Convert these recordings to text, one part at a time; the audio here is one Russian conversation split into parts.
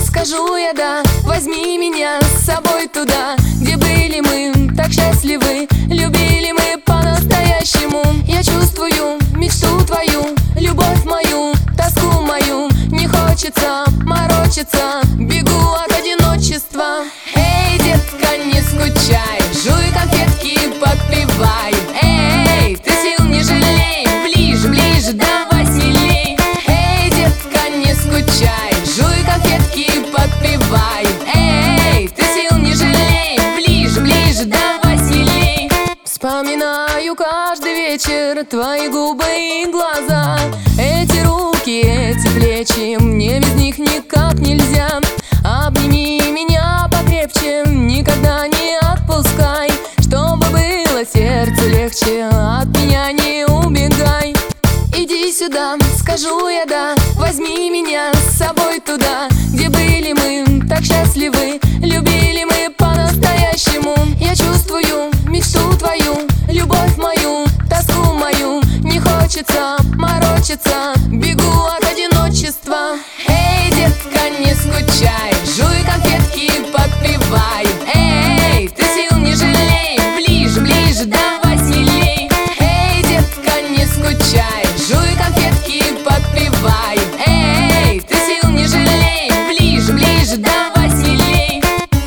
скажу я да. Возьми меня с собой туда, где были мы так счастливы. Любили мы по-настоящему. Я чувствую мечту твою, любовь мою, тоску мою. Не хочется морочиться, бегу от одиночества. Эй, детка, не скучай, жуй конфетки, подпевай. Эй, ты сил не жалей, ближе, ближе, давай смелей. Эй, детка, не скучай, жуй конфетки, подпевай. Эй, ты сил не жалей, ближе, ближе, давай смелей. Вспоминаю каждый вечер твои губы и глаза, эти руки, эти плечи, мне без них никак нельзя. Обними меня покрепче, никогда не отпускай, чтобы было сердце легче, от меня не убегай. Иди сюда, скажу я да. Возьми меня с собой туда, где были мы так счастливы. Любили мы по-настоящему. Я чувствую мечту твою, любовь мою, тоску мою. Не хочется морочиться, бегу от одиночества. Эй, детка, не скучай, жуй конфетки, подпевай. Эй, ты сил не жалей, ближе, ближе, давай смелей. Эй, детка, не скучай, жуй конфетки, подпевай. Эй, ты сил не жалей, ближе, ближе, давай смелей.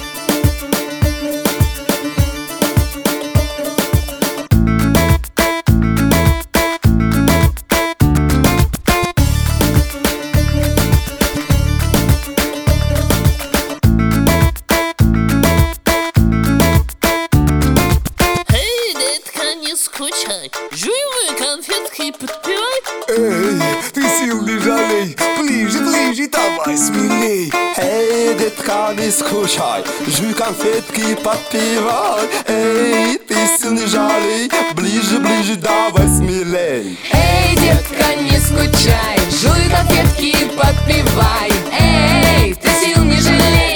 Скучай, жуй вы конфетки, подпевай. Эй, ты сил не жалей, ближе, ближе, давай смелей. Эй, детка, не скучай, жуй конфетки, подпевай. Эй, ты сил не жалей, ближе, ближе, давай смелей. Эй, детка, не скучай, жуй конфетки, подпевай. Эй, ты сил не жалей.